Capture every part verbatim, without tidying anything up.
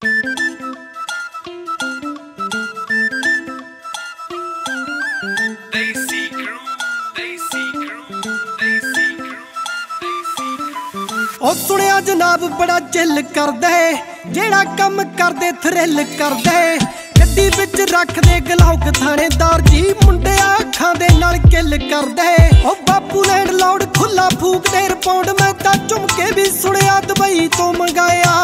ओ सुनिया जनाब बड़ा चिल करदे, जेड़ा कम करदे थ्रिल करदे। गड्डी विच रखदे गलौक थानेदार जी, मुंडिया अखां दे नाल किल करदे। ओ बापू लैंड लौड खुला फूकदे रिपोर्ट, मैं तां झुमके भी सुनिया दुबई तो मंगाया।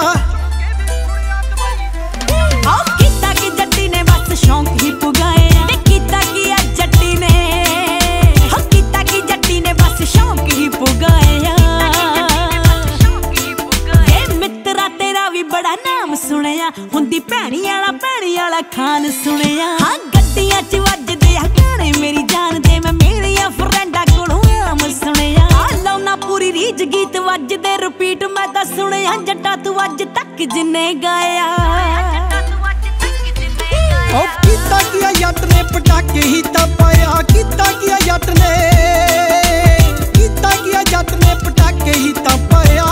शौक ही पुगाया कीता किया जट्टी ने, हाँ कीता की जट्टी ने बस शौक ही पुगाया। ये मित्रा तेरा भी बड़ा नाम सुनिया, हुंदी भैणी आला भैणी आला खान सुनिया। हाँ गड्डियां च वजदे आ गाने मेरी जान दे, मैं मेरिया फ्रेंडा कोलों आम सुनिया। लाउना पूरी रीज गीत वजदे रिपीट, मैं तां सुनिया जट्टा तू अज तक जिन्ने गाया। ओ कीता किया जट ने पटाके ही तां पाया, कीता किया जट ने, कीता किया जट ने पटाके ही तां पाया।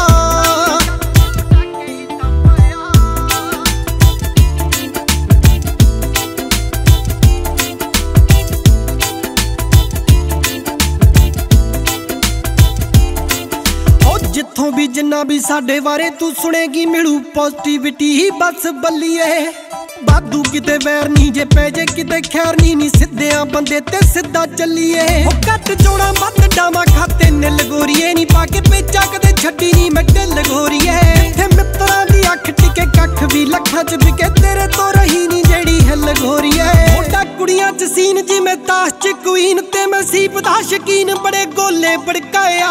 ओ जिथों भी जिन्ना भी साडे बारे तू सुनेगी, मिलू पॉजिटिविटी ही बस बल्लीए। बादू किते वैर नी जे पै जे किते खैर नी, नी सिद्धियां बंदे ते सिद्धा चलिए। ओ कट जोड़ा मत डावा खाते निल गोरीए, नी पाके पेचा कदे छड्डी नी मैं ढिल गोरीए। इत्थे मित्तरां दी अख टिके कख भी लखां च बिके, तेरे तो रही नी जेड़ी हिल गोरीए। मोटा कुड़ियां च सीन जिवें ताश च क्वीन, ते मैं सीप दा शकीन बड़े गोले भड़काया।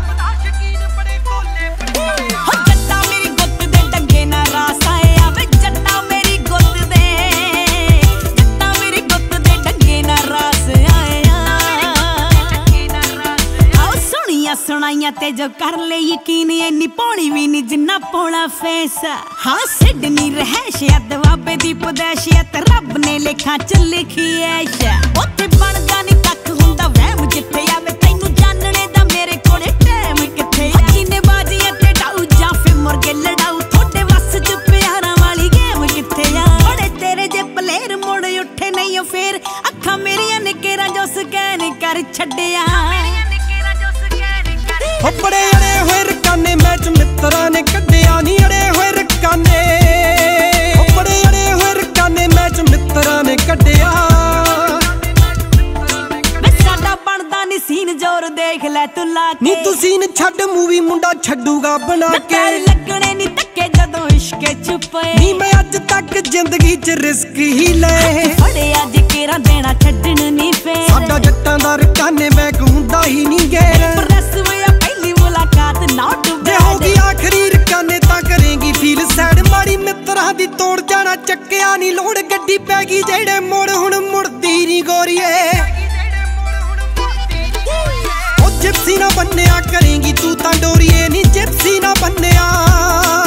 सुनाइया ते जो कर ले यकीन, इन्नी पौनी भी नी जिन्ना पौना फेस। हाँ सिडनी रहैशिया दवाबे दी पदैशियत, रब ने लेखा च लिखी ऐश। उत्थे बनदा नी कख हुंदा वहम जिथे आवे, तैनू जानने दा मेरे कोले टाइम किथे। जिन्ने बाजियां ते डाऊ जां फिर मुर्गे लड़ाऊ, थोड़े वस च प्यारां वाली गेम किथे आ। बड़े तेरे जे प्लेयर मुड़ उठे नहीं फेर, अखां मेरियां ने केरा जो स्कैन कर छड्डिया। ओ बड़े अड़े होए रकाने मैच मित्रा ने कड्डिया नी, अड़े होए रकाने, ओ बड़े अड़े होए रकाने मैच मित्रा ने कड्डिया। वे साडा बनदा नी सीन जोर देख ले तू ला के, नी तू सीन छड्ड मूवी मुंडा छड्डूगा बना के। लगने नी धक्के जदों इश्क च पए, नी मैं अज तक जिंदगी च रिस्क ही ले। बड़े अज केरा देना छड्डण नी पे, साडा जट्टां दा रकाने मैक हुंदा ही नी गैर। जे होगी आखरी रकाने तां करेंगी फील सैड, माड़ी मित्तरां दी तोड़ जाना चक्किया नी लोड़। गड्डी पै गई जेड़े मोड़ हुण मुड़दी नी गोरीए। ओ जिप्सी ना बन्निया करेंगी तू तां डोरीए, नी जिप्सी ना बन्निया।